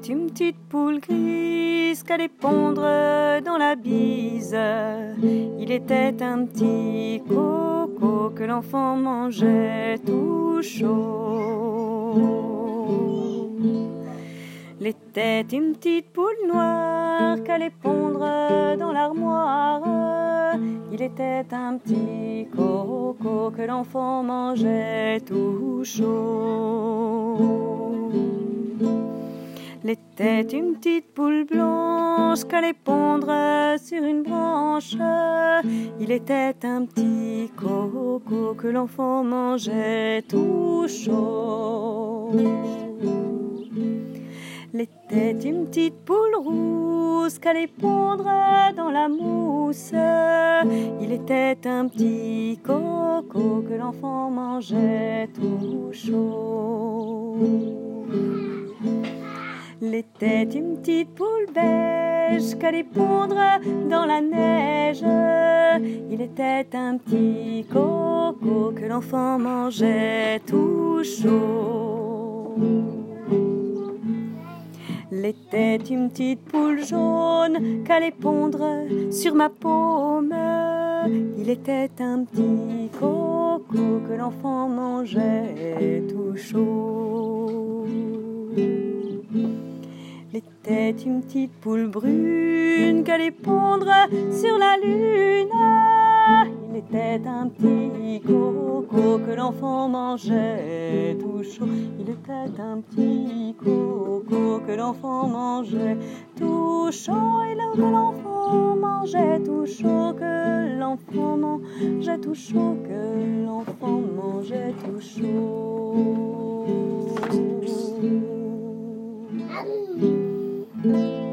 une petite poule grise qu'allait pondre dans la bise. Il était un petit coco que l'enfant mangeait tout chaud. Il était une petite poule noire qu'allait pondre dans l'armoire. Il était un petit coco que l'enfant mangeait tout chaud. Il était une petite poule blanche qu'allait pondre sur une branche. Il était un petit coco que l'enfant mangeait tout chaud. Il était une petite poule rousse qu'allait pondre dans la mousse. Il était un petit coco que l'enfant mangeait tout chaud. Il était une petite poule beige qu'allait pondre dans la neige. Il était un petit coco que l'enfant mangeait tout chaud. Il était une petite poule jaune qu'allait pondre sur ma paume. Il était un petit coco que l'enfant mangeait tout chaud. Il était une petite poule brune qu'allait pondre sur la lune. Il était un petit coco que l'enfant mangeait tout chaud. Il était un petit coco que l'enfant mangeait tout chaud. Et là que l'enfant mangeait tout chaud, que l'enfant mangeait tout chaud, que l'enfant mangeait tout chaud.